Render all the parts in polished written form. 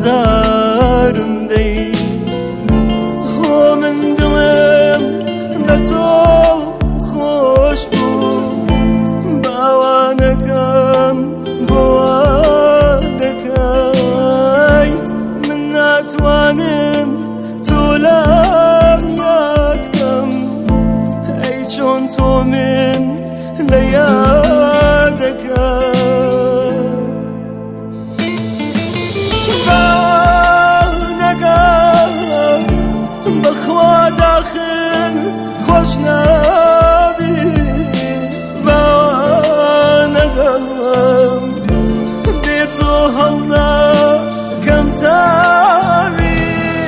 بازارم دی خو من دڵم بە تۆ خۆش بوو باوانەکەم بۆ وا دەکەی من ناتوانم تۆ لام یادکەم ئەی چۆن تۆ من لە یادەکەی بخوا داخل خوش نبی نگم بی تو هلا کم تابی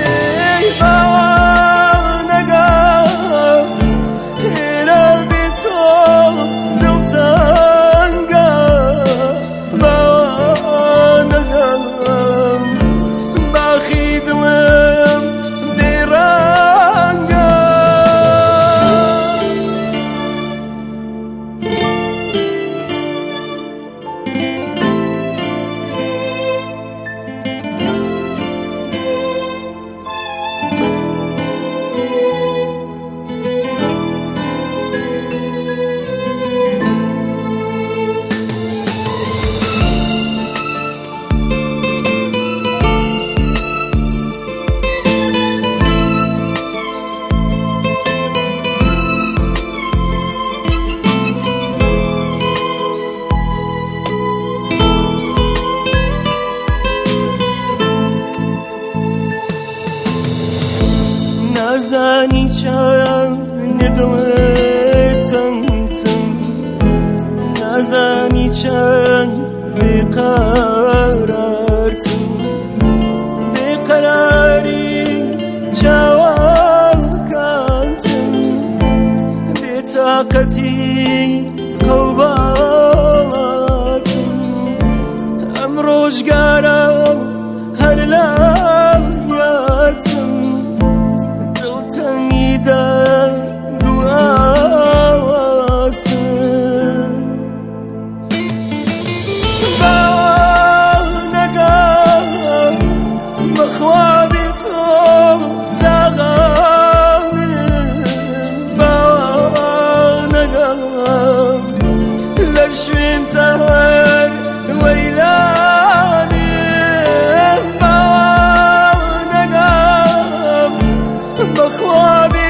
نگم ایره بی تو دل تنگا نگم باخی دلم نازانی چند دلتم نازانی چند بیقرارتم بیقراری جواکانتم بیتاقتی قوباتم ام روزگارم هر لایاتم بخوابی